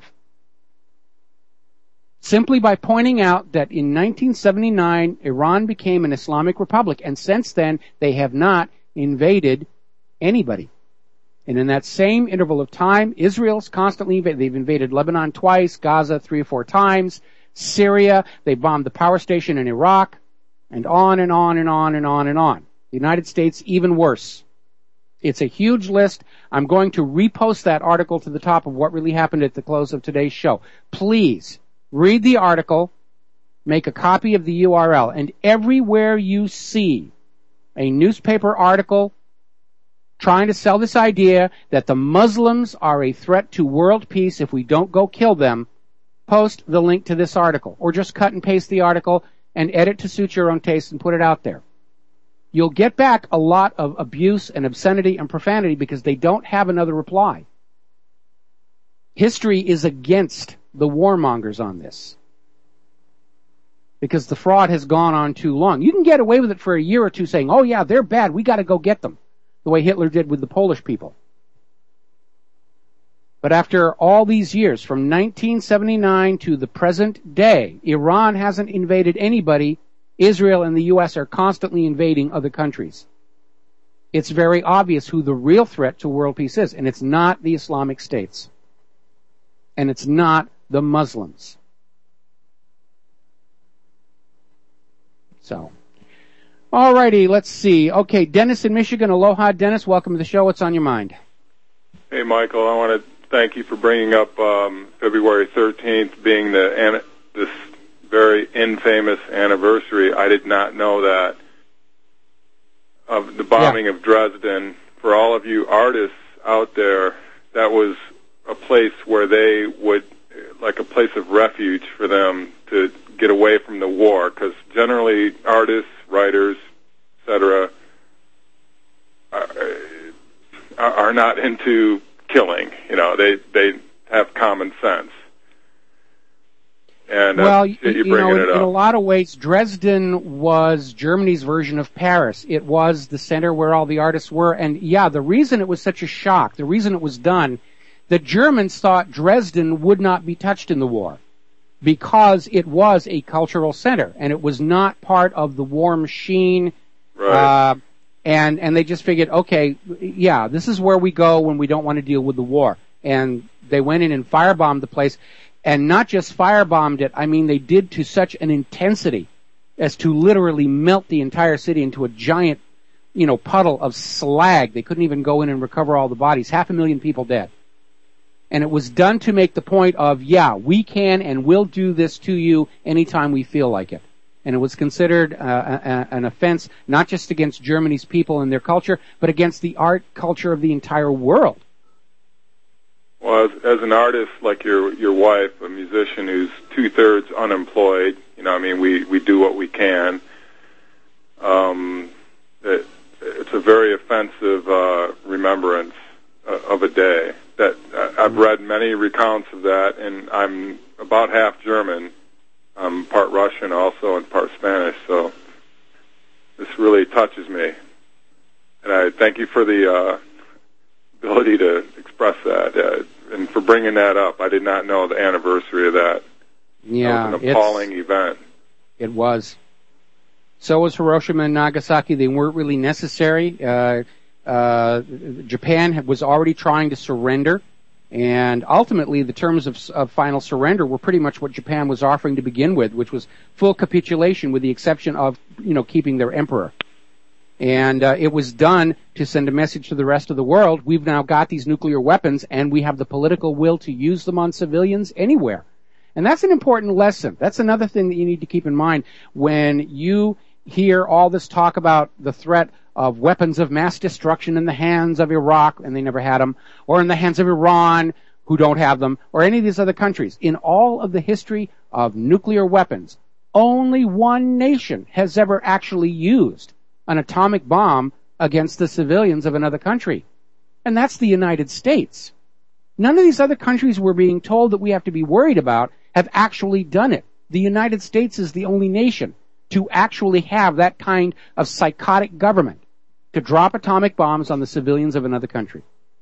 Simply by pointing out that in nineteen seventy-nine, Iran became an Islamic republic, and since then, they have not invaded anybody. And in that same interval of time, Israel's constantly invaded. They've invaded Lebanon twice, Gaza three or four times, Syria, they bombed the power station in Iraq, and on and on and on and on and on. The United States, even worse. It's a huge list. I'm going to repost that article to the top of what really happened at the close of today's show. Please, read the article, make a copy of the U R L, and everywhere you see a newspaper article trying to sell this idea that the Muslims are a threat to world peace if we don't go kill them, post the link to this article. Or just cut and paste the article and edit to suit your own taste and put it out there. You'll get back a lot of abuse and obscenity and profanity because they don't have another reply. History is against the warmongers on this, because the fraud has gone on too long. You can get away with it for a year or two saying, oh yeah, they're bad, we got to go get them, the way Hitler did with the Polish people. But after all these years, from nineteen seventy-nine to the present day, Iran hasn't invaded anybody. Israel and the U S are constantly invading other countries. It's very obvious who the real threat to world peace is, and it's not the Islamic states. And it's not the Muslims. So, alrighty, let's see. Okay, Dennis in Michigan. Aloha, Dennis. Welcome to the show. What's on your mind? Hey, Michael. I want to thank you for bringing up um, February thirteenth being the this very infamous anniversary. I did not know that of the bombing yeah. of Dresden. For all of you artists out there, that was a place where they would, like a place of refuge for them to get away from the war, because generally artists, writers, et cetera, are, are not into killing. You know, they they have common sense. And well, uh, you, you're you know, in, it up. in a lot of ways, Dresden was Germany's version of Paris. It was the center where all the artists were, and yeah, the reason it was such a shock, the reason it was done, the Germans thought Dresden would not be touched in the war because it was a cultural center and it was not part of the war machine. Right. Uh, and, and they just figured, okay, yeah, this is where we go when we don't want to deal with the war. And they went in and firebombed the place, and not just firebombed it, I mean they did to such an intensity as to literally melt the entire city into a giant, you know, puddle of slag. They couldn't even go in and recover all the bodies. Half a million people dead. And it was done to make the point of, yeah, we can and will do this to you anytime we feel like it. And it was considered uh, a, an offense not just against Germany's people and their culture, but against the art culture of the entire world. Well, as, as an artist like your your wife, a musician who's two-thirds unemployed, you know, I mean, we, we do what we can. Um, it, it's a very offensive uh, remembrance uh, of a day. That uh, I've read many recounts of that, and I'm about half German. I'm part Russian also and part Spanish, so this really touches me. And I thank you for the uh, ability to express that uh, and for bringing that up. I did not know the anniversary of that. Yeah, that was an appalling event. It was. So was Hiroshima and Nagasaki. They weren't really necessary. Uh, Uh, Japan was already trying to surrender, and ultimately the terms of, of final surrender were pretty much what Japan was offering to begin with, which was full capitulation with the exception of, you know, keeping their emperor. And uh, it was done to send a message to the rest of the world. We've now got these nuclear weapons, and we have the political will to use them on civilians anywhere. And that's an important lesson. That's another thing that you need to keep in mind when you hear all this talk about the threat of weapons of mass destruction in the hands of Iraq, and they never had them, or in the hands of Iran, who don't have them, or any of these other countries. In all of the history of nuclear weapons, only one nation has ever actually used an atomic bomb against the civilians of another country, and that's the United States. None of these other countries we're being told that we have to be worried about have actually done it. The United States is the only nation to actually have that kind of psychotic government to drop atomic bombs on the civilians of another country.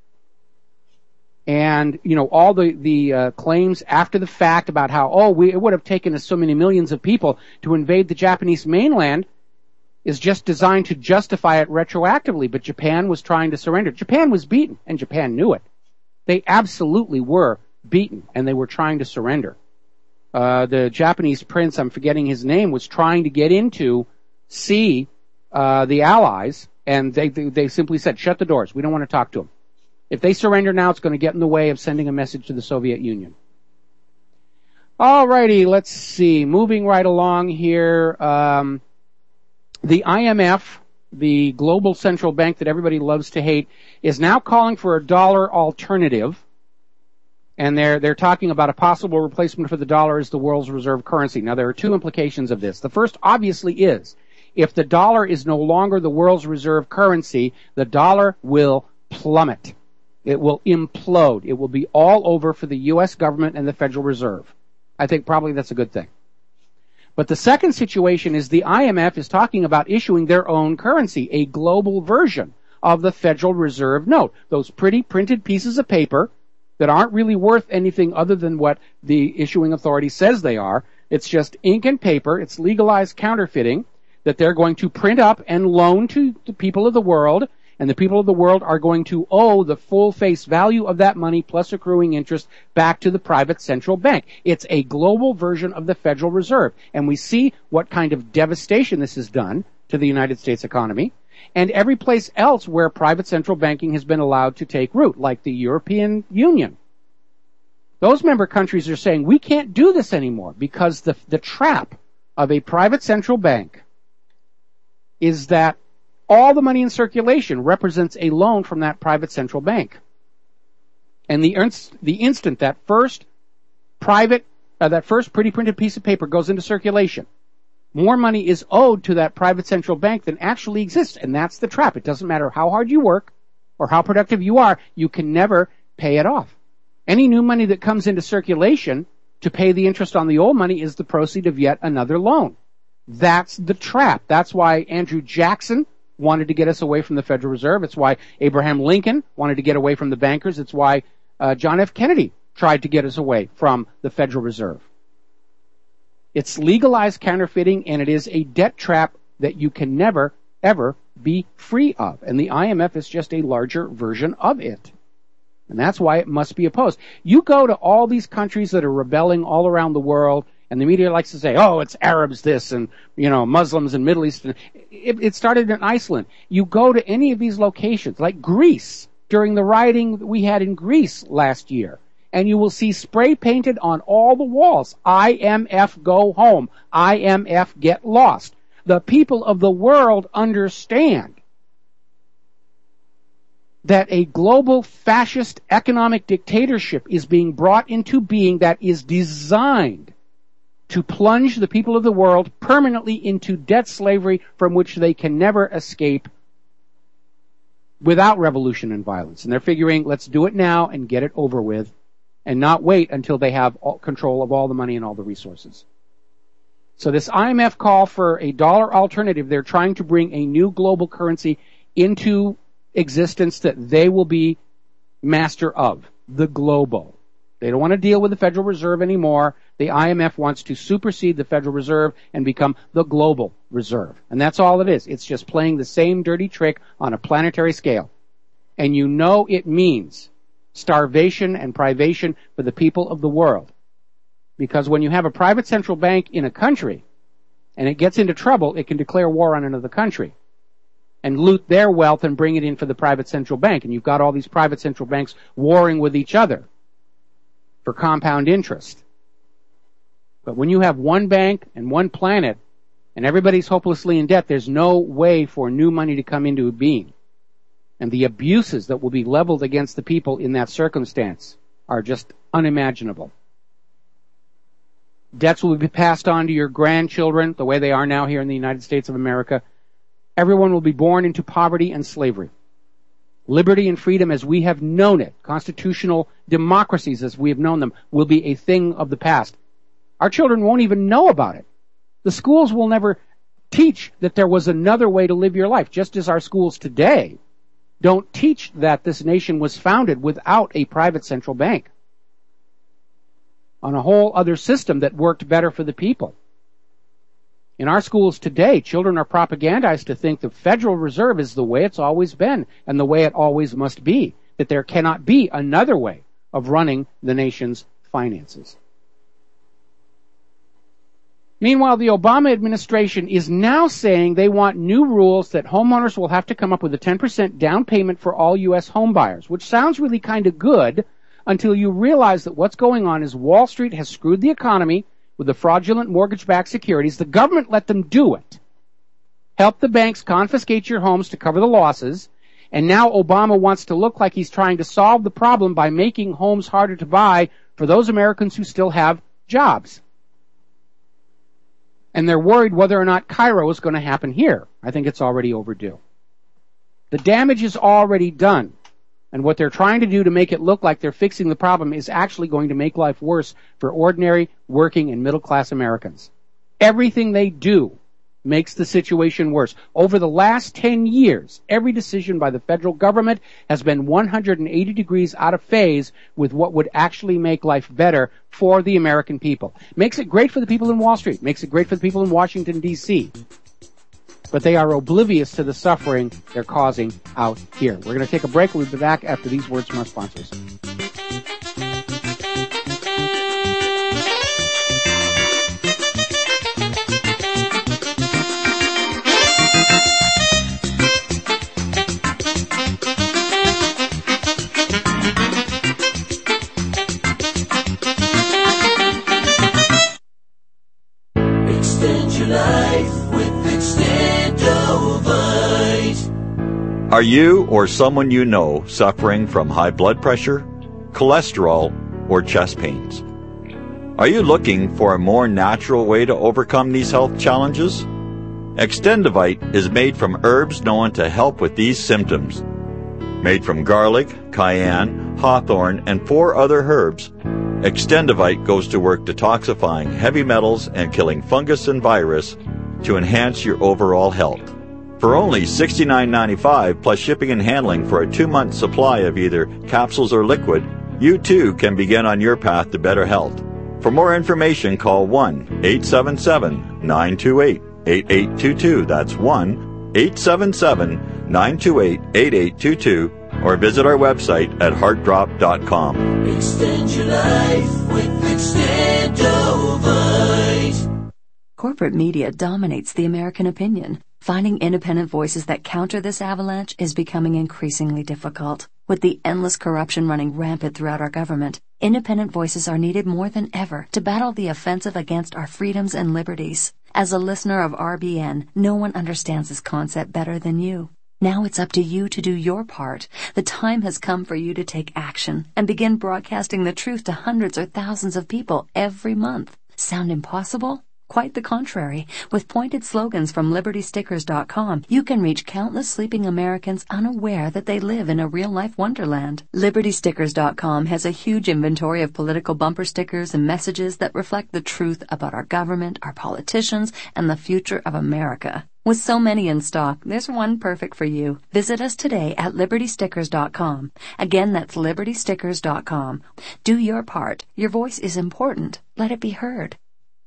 And, you know, all the, the uh, claims after the fact about how, oh, we, it would have taken us so many millions of people to invade the Japanese mainland is just designed to justify it retroactively. But Japan was trying to surrender. Japan was beaten, and Japan knew it. They absolutely were beaten, and they were trying to surrender. Uh, the Japanese prince, I'm forgetting his name, was trying to get into, see uh, the Allies, and they, they they simply said, shut the doors. We don't want to talk to them. If they surrender now, it's going to get in the way of sending a message to the Soviet Union. Alrighty, let's see. Moving right along here, um, the I M F the global central bank that everybody loves to hate, is now calling for a dollar alternative. And they're, they're talking about a possible replacement for the dollar as the world's reserve currency. Now, there are two implications of this. The first, obviously, is if the dollar is no longer the world's reserve currency, the dollar will plummet. It will implode. It will be all over for the U S government and the Federal Reserve. I think probably that's a good thing. But the second situation is the I M F is talking about issuing their own currency, a global version of the Federal Reserve note. Those pretty printed pieces of paper that aren't really worth anything other than what the issuing authority says they are. It's just ink and paper. It's legalized counterfeiting that they're going to print up and loan to the people of the world, and the people of the world are going to owe the full face value of that money plus accruing interest back to the private central bank. It's a global version of the Federal Reserve, and we see what kind of devastation this has done to the United States economy and every place else where private central banking has been allowed to take root, like the European Union. Those member countries are saying, we can't do this anymore because the, the trap of a private central bank is that all the money in circulation represents a loan from that private central bank. And the, the instant that first private, uh, that first pretty printed piece of paper goes into circulation, more money is owed to that private central bank than actually exists, and that's the trap. It doesn't matter how hard you work or how productive you are, you can never pay it off. Any new money that comes into circulation to pay the interest on the old money is the proceed of yet another loan. That's the trap. That's why Andrew Jackson wanted to get us away from the Federal Reserve. It's why Abraham Lincoln wanted to get away from the bankers. It's why uh, John F. Kennedy tried to get us away from the Federal Reserve. It's legalized counterfeiting, and it is a debt trap that you can never, ever be free of. And the I M F is just a larger version of it. And that's why it must be opposed. You go to all these countries that are rebelling all around the world, and the media likes to say, oh, it's Arabs this, and, you know, Muslims and Middle East. It, it started in Iceland. You go to any of these locations, like Greece, during the rioting that we had in Greece last year, and you will see spray painted on all the walls, I M F go home, I M F get lost. The people of the world understand that a global fascist economic dictatorship is being brought into being that is designed to plunge the people of the world permanently into debt slavery from which they can never escape without revolution and violence. And they're figuring, let's do it now and get it over with, and not wait until they have all control of all the money and all the resources. So this I M F call for a dollar alternative, they're trying to bring a new global currency into existence that they will be master of, the global. They don't want to deal with the Federal Reserve anymore. The I M F wants to supersede the Federal Reserve and become the global reserve. And that's all it is. It's just playing the same dirty trick on a planetary scale. And you know it means starvation and privation for the people of the world. Because when you have a private central bank in a country and it gets into trouble, it can declare war on another country and loot their wealth and bring it in for the private central bank. And you've got all these private central banks warring with each other for compound interest. But when you have one bank and one planet and everybody's hopelessly in debt, there's no way for new money to come into being. And the abuses that will be leveled against the people in that circumstance are just unimaginable. Debts will be passed on to your grandchildren the way they are now here in the United States of America. Everyone will be born into poverty and slavery. Liberty and freedom as we have known it, constitutional democracies as we have known them, will be a thing of the past. Our children won't even know about it. The schools will never teach that there was another way to live your life, just as our schools today don't teach that this nation was founded without a private central bank on a whole other system that worked better for the people. In our schools today, children are propagandized to think the Federal Reserve is the way it's always been and the way it always must be, that there cannot be another way of running the nation's finances. Meanwhile, the Obama administration is now saying they want new rules that homeowners will have to come up with a ten percent down payment for all U S home buyers, which sounds really kind of good until you realize that what's going on is Wall Street has screwed the economy with the fraudulent mortgage-backed securities. The government let them do it. helped the banks confiscate your homes to cover the losses, and now Obama wants to look like he's trying to solve the problem by making homes harder to buy for those Americans who still have jobs. And they're worried whether or not Cairo is going to happen here. I think it's already overdue. The damage is already done. And what they're trying to do to make it look like they're fixing the problem is actually going to make life worse for ordinary, working, and middle-class Americans. Everything they do makes the situation worse. Over the last ten years, every decision by the federal government has been one hundred eighty degrees out of phase with what would actually make life better for the American people. Makes it great for the people in Wall Street. Makes it great for the people in Washington, D C But they are oblivious to the suffering they're causing out here. We're going to take a break. We'll be back after these words from our sponsors. Are you or someone you know suffering from high blood pressure, cholesterol, or chest pains? Are you looking for a more natural way to overcome these health challenges? Extendivite is made from herbs known to help with these symptoms. Made from garlic, cayenne, hawthorn, and four other herbs, Extendivite goes to work detoxifying heavy metals and killing fungus and virus to enhance your overall health. For only sixty-nine ninety-five plus shipping and handling for a two-month supply of either capsules or liquid, you too can begin on your path to better health. For more information, call one eight seven seven, nine two eight, eight eight two two. That's one eight seven seven, nine two eight, eight eight two two, or visit our website at heart drop dot com. Extend your life with Extendovite. Corporate media dominates the American opinion. Finding independent voices that counter this avalanche is becoming increasingly difficult. With the endless corruption running rampant throughout our government, independent voices are needed more than ever to battle the offensive against our freedoms and liberties. As a listener of R B N, no one understands this concept better than you. Now it's up to you to do your part. The time has come for you to take action and begin broadcasting the truth to hundreds or thousands of people every month. Sound impossible? Quite the contrary. With pointed slogans from liberty stickers dot com, you can reach countless sleeping Americans unaware that they live in a real-life wonderland. liberty stickers dot com has a huge inventory of political bumper stickers and messages that reflect the truth about our government, our politicians, and the future of America. With so many in stock, there's one perfect for you. Visit us today at liberty stickers dot com. Again, that's liberty stickers dot com. Do your part. Your voice is important. Let it be heard.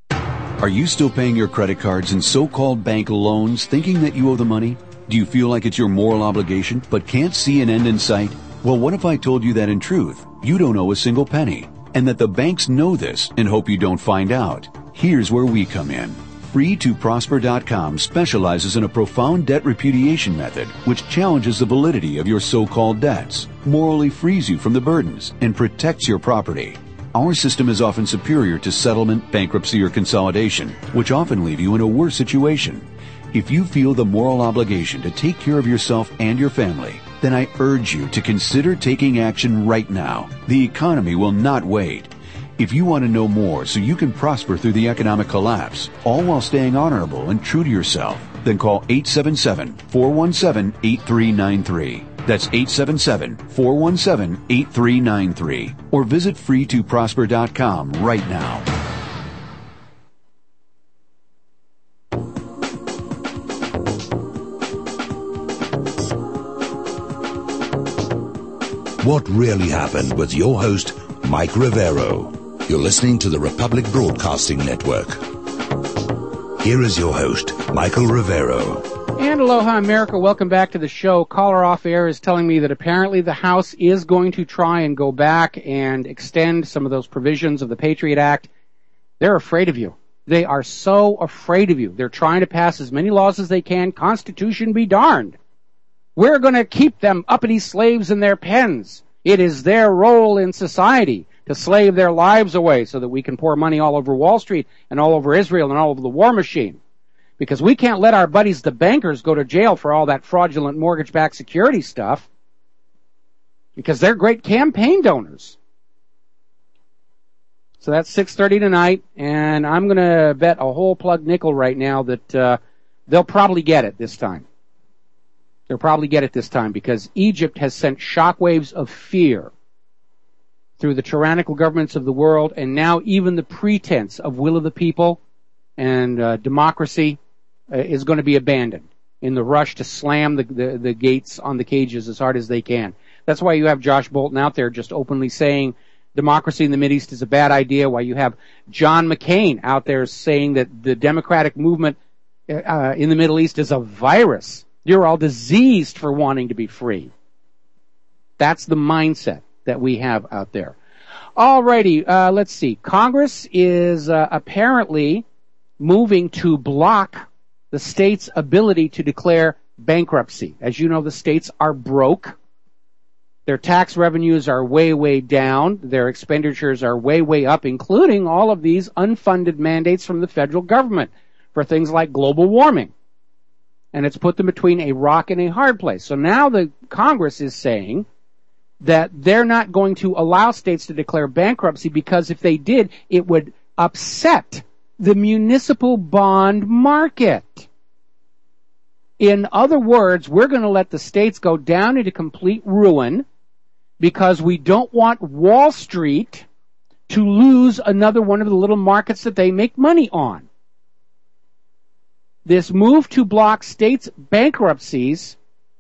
Are you still paying your credit cards and so-called bank loans thinking that you owe the money? Do you feel like it's your moral obligation but can't see an end in sight? Well, what if I told you that in truth, you don't owe a single penny, and that the banks know this and hope you don't find out? Here's where we come in. free to prosper dot com specializes in a profound debt repudiation method which challenges the validity of your so-called debts, morally frees you from the burdens, and protects your property. Our system is often superior to settlement, bankruptcy, or consolidation, which often leave you in a worse situation. If you feel the moral obligation to take care of yourself and your family, then I urge you to consider taking action right now. The economy will not wait. If you want to know more so you can prosper through the economic collapse, all while staying honorable and true to yourself, then call eight seven seven, four one seven, eight three nine three. That's eight seven seven, four one seven, eight three nine three. Or visit free to prosper dot com right now. What Really Happened with your host, Mike Rivero. You're listening to the Republic Broadcasting Network. Here is your host, Michael Rivero. And aloha, America. Welcome back to the show. Caller off air is telling me that apparently the House is going to try and go back and extend some of those provisions of the Patriot Act. They're afraid of you. They are so afraid of you. They're trying to pass as many laws as they can. Constitution be darned. We're going to keep them uppity slaves in their pens. It is their role in society to slave their lives away so that we can pour money all over Wall Street and all over Israel and all over the war machine. Because we can't let our buddies, the bankers, go to jail for all that fraudulent mortgage-backed security stuff. Because they're great campaign donors. So that's six thirty tonight, and I'm going to bet a whole plug nickel right now that uh, they'll probably get it this time. They'll probably get it this time because Egypt has sent shockwaves of fear through the tyrannical governments of the world, and now even the pretense of will of the people and uh, democracy uh, is going to be abandoned in the rush to slam the, the, the gates on the cages as hard as they can. That's why you have Josh Bolton out there just openly saying democracy in the Mideast is a bad idea, why you have John McCain out there saying that the democratic movement uh, in the Middle East is a virus. You're all diseased for wanting to be free. That's the mindset that we have out there. Alrighty, uh, let's see. Congress is uh, apparently moving to block the state's ability to declare bankruptcy. As you know, the states are broke. Their tax revenues are way, way down. Their expenditures are way, way up, including all of these unfunded mandates from the federal government for things like global warming. And it's put them between a rock and a hard place. So now the Congress is saying that they're not going to allow states to declare bankruptcy because if they did, it would upset the municipal bond market. In other words, we're going to let the states go down into complete ruin because we don't want Wall Street to lose another one of the little markets that they make money on. This move to block states' bankruptcies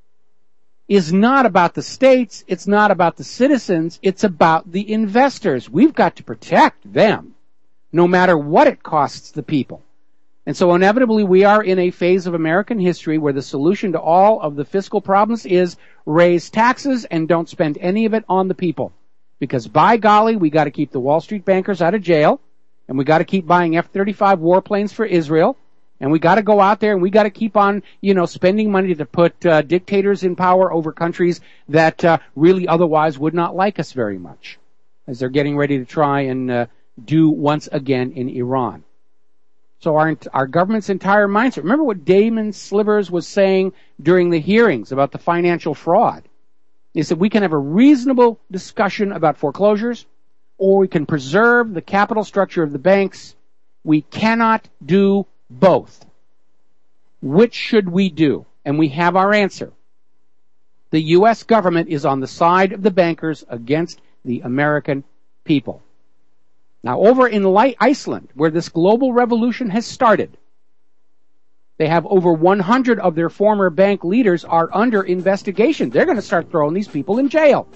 is not about the states, it's not about the citizens, it's about the investors. We've got to protect them, no matter what it costs the people. And so inevitably we are in a phase of American history where the solution to all of the fiscal problems is raise taxes and don't spend any of it on the people. Because by golly, we got to keep the Wall Street bankers out of jail, and we got to keep buying F thirty-five warplanes for Israel, and we got to go out there and we got to keep on, you know, spending money to put uh, dictators in power over countries that uh, really otherwise would not like us very much, as they're getting ready to try and uh, do once again in Iran. So our our government's entire mindset. Remember what Damon Slivers was saying during the hearings about the financial fraud. He said we can have a reasonable discussion about foreclosures, or we can preserve the capital structure of the banks. We cannot do both. Which should we do? And we have our answer. The U S government is on the side of the bankers against the American people. Now, over in Iceland, where this global revolution has started, they have over one hundred of their former bank leaders are under investigation. They're going to start throwing these people in jail.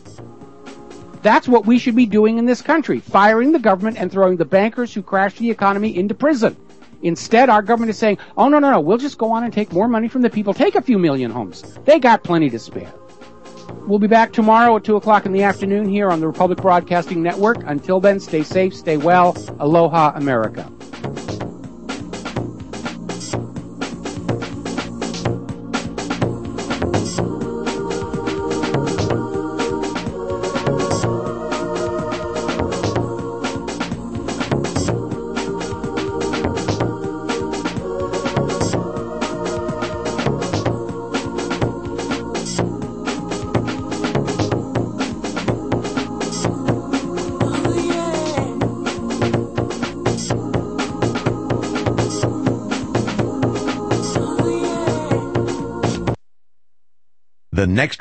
That's what we should be doing in this country, firing the government and throwing the bankers who crashed the economy into prison. Instead, our government is saying, oh, no, no, no, we'll just go on and take more money from the people. Take a few million homes. They got plenty to spare. We'll be back tomorrow at two o'clock in the afternoon here on the Republic Broadcasting Network. Until then, stay safe, stay well. Aloha, America. The next